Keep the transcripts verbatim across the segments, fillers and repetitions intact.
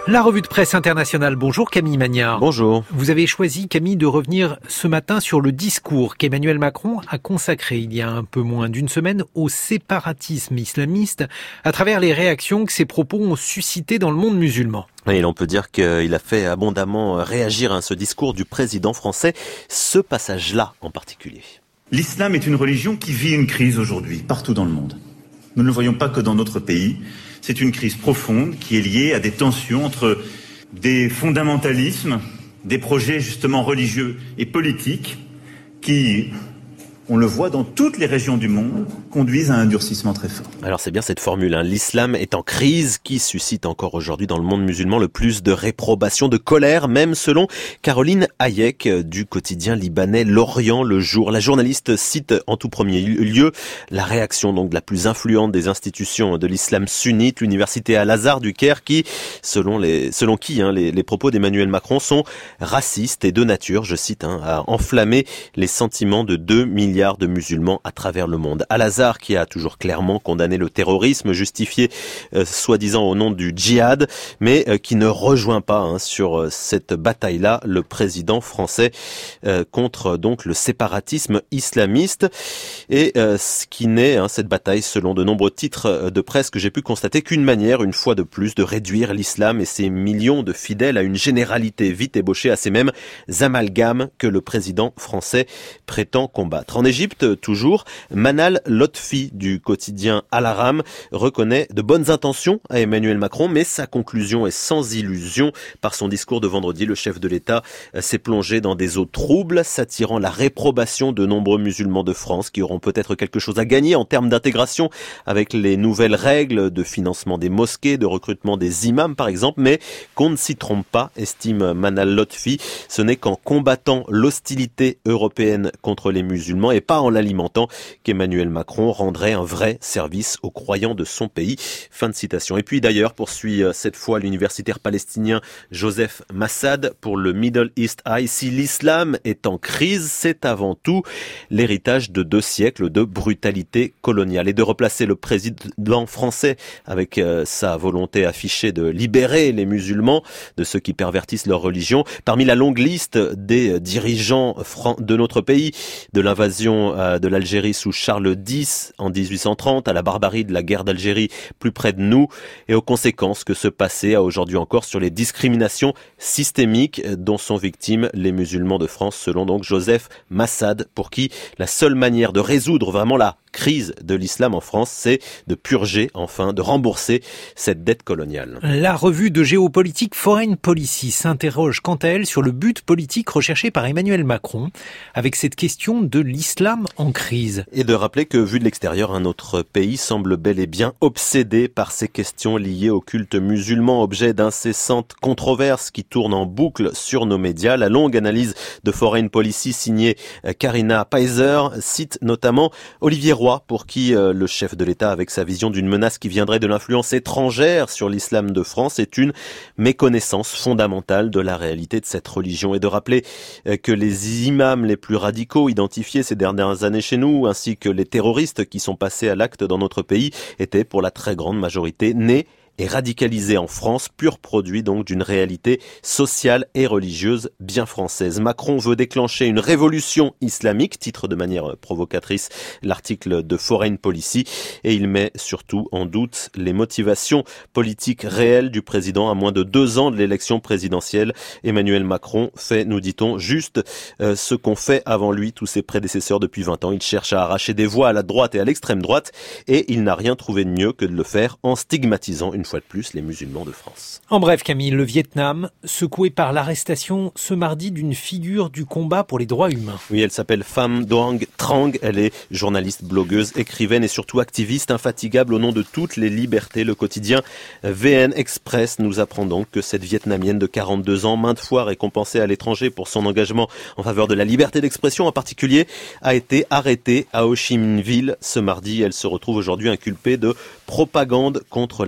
La revue de presse internationale. Bonjour Camille Magnard. Bonjour. Vous avez choisi, Camille, de revenir ce matin sur le discours qu'Emmanuel Macron a consacré il y a un peu moins d'une semaine au séparatisme islamiste à travers les réactions que ses propos ont suscité dans le monde musulman. Et l'on peut dire qu'il a fait abondamment réagir à ce discours du président français, ce passage-là en particulier. L'islam est une religion qui vit une crise aujourd'hui, partout dans le monde. Nous ne le voyons pas que dans notre pays. C'est une crise profonde qui est liée à des tensions entre des fondamentalismes, des projets justement religieux et politiques qui, on le voit dans toutes les régions du monde, conduisent à un durcissement très fort. Alors c'est bien cette formule, hein. L'islam est en crise qui suscite encore aujourd'hui dans le monde musulman le plus de réprobation, de colère, même selon Caroline Hayek du quotidien libanais L'Orient le Jour. La journaliste cite en tout premier lieu la réaction donc de la plus influente des institutions de l'islam sunnite, l'université Al-Azhar du Caire, qui, selon les, selon qui hein, les, les propos d'Emmanuel Macron sont racistes et de nature, je cite, hein, à enflammer les sentiments de deux milliards de musulmans à travers le monde. Al-Azhar qui a toujours clairement condamné le terrorisme justifié euh, soi-disant au nom du djihad, mais euh, qui ne rejoint pas hein, sur euh, cette bataille-là le président français euh, contre donc le séparatisme islamiste, et euh, ce qui n'est hein, cette bataille, selon de nombreux titres de presse que j'ai pu constater, qu'une manière une fois de plus de réduire l'islam et ses millions de fidèles à une généralité vite ébauchée, à ces mêmes amalgames que le président français prétend combattre. En Égypte, toujours, Manal Lotfi du quotidien Al-Aram reconnaît de bonnes intentions à Emmanuel Macron, mais sa conclusion est sans illusion. Par son discours de vendredi, le chef de l'État s'est plongé dans des eaux troubles, s'attirant la réprobation de nombreux musulmans de France qui auront peut-être quelque chose à gagner en termes d'intégration avec les nouvelles règles de financement des mosquées, de recrutement des imams par exemple, mais qu'on ne s'y trompe pas, estime Manal Lotfi, ce n'est qu'en combattant l'hostilité européenne contre les musulmans et pas en l'alimentant qu'Emmanuel Macron rendrait un vrai service aux croyants de son pays. Fin de citation. Et puis d'ailleurs, poursuit cette fois l'universitaire palestinien Joseph Massad pour le Middle East Eye, si l'islam est en crise, c'est avant tout l'héritage de deux siècles de brutalité coloniale. Et de replacer le président français avec euh, sa volonté affichée de libérer les musulmans de ceux qui pervertissent leur religion, parmi la longue liste des dirigeants de notre pays, de l'invasion de l'Algérie sous Charles X en dix-huit cent trente, à la barbarie de la guerre d'Algérie plus près de nous, et aux conséquences que ce passé a aujourd'hui encore sur les discriminations systémiques dont sont victimes les musulmans de France, selon donc Joseph Massad, pour qui la seule manière de résoudre vraiment la crise de l'islam en France, c'est de purger, enfin, de rembourser cette dette coloniale. La revue de géopolitique Foreign Policy s'interroge quant à elle sur le but politique recherché par Emmanuel Macron avec cette question de l'islam en crise. Et de rappeler que, vu de l'extérieur, un autre pays semble bel et bien obsédé par ces questions liées au culte musulman, objet d'incessantes controverses qui tournent en boucle sur nos médias. La longue analyse de Foreign Policy signée Karina Peiser cite notamment Olivier Roy, pour qui euh, le chef de l'État, avec sa vision d'une menace qui viendrait de l'influence étrangère sur l'islam de France, est une méconnaissance fondamentale de la réalité de cette religion, et de rappeler euh, que les imams les plus radicaux identifiés ces dernières années chez nous, ainsi que les terroristes qui sont passés à l'acte dans notre pays, étaient pour la très grande majorité nés et radicalisé en France, pur produit donc d'une réalité sociale et religieuse bien française. Macron veut déclencher une révolution islamique, titre de manière provocatrice l'article de Foreign Policy, et il met surtout en doute les motivations politiques réelles du président à moins de deux ans de l'élection présidentielle. Emmanuel Macron fait, nous dit-on, juste euh, ce qu'ont fait avant lui tous ses prédécesseurs depuis vingt ans. Il cherche à arracher des voix à la droite et à l'extrême droite, et il n'a rien trouvé de mieux que de le faire en stigmatisant une fois de plus les musulmans de France. En bref, Camille, le Vietnam, secoué par l'arrestation ce mardi d'une figure du combat pour les droits humains. Oui, elle s'appelle Pham Doang Trang. Elle est journaliste, blogueuse, écrivaine et surtout activiste infatigable au nom de toutes les libertés. Le quotidien V N Express nous apprend donc que cette Vietnamienne de quarante-deux ans, maintes fois récompensée à l'étranger pour son engagement en faveur de la liberté d'expression en particulier, a été arrêtée à Ho Chi Minh Ville ce mardi. Elle se retrouve aujourd'hui inculpée de propagande contre la République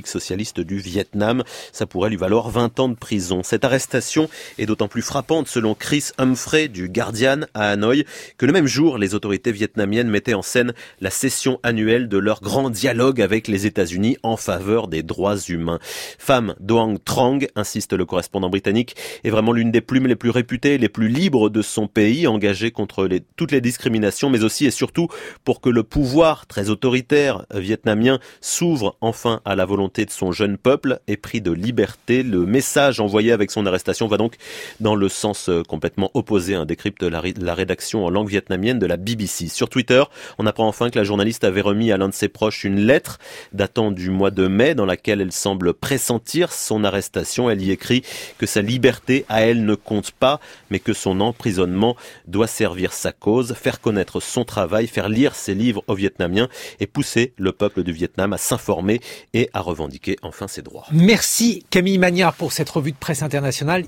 République socialiste du Vietnam. Ça pourrait lui valoir vingt ans de prison. Cette arrestation est d'autant plus frappante selon Chris Humphrey du Guardian à Hanoï que le même jour, les autorités vietnamiennes mettaient en scène la session annuelle de leur grand dialogue avec les États-Unis en faveur des droits humains. Pham Doang Trong, insiste le correspondant britannique, est vraiment l'une des plumes les plus réputées, les plus libres de son pays, engagée contre les, toutes les discriminations, mais aussi et surtout pour que le pouvoir très autoritaire vietnamien s'ouvre enfin à la volonté de son jeune peuple, épris de liberté. Le message envoyé avec son arrestation va donc dans le sens complètement opposé, hein, décrypte la, la rédaction en langue vietnamienne de la B B C. Sur Twitter, on apprend enfin que la journaliste avait remis à l'un de ses proches une lettre datant du mois de mai dans laquelle elle semble pressentir son arrestation. Elle y écrit que sa liberté à elle ne compte pas, mais que son emprisonnement doit servir sa cause, faire connaître son travail, faire lire ses livres aux Vietnamiens et pousser le peuple du Vietnam à s'informer et à revendiquer enfin ses droits. Merci Camille Magnard pour cette revue de presse internationale.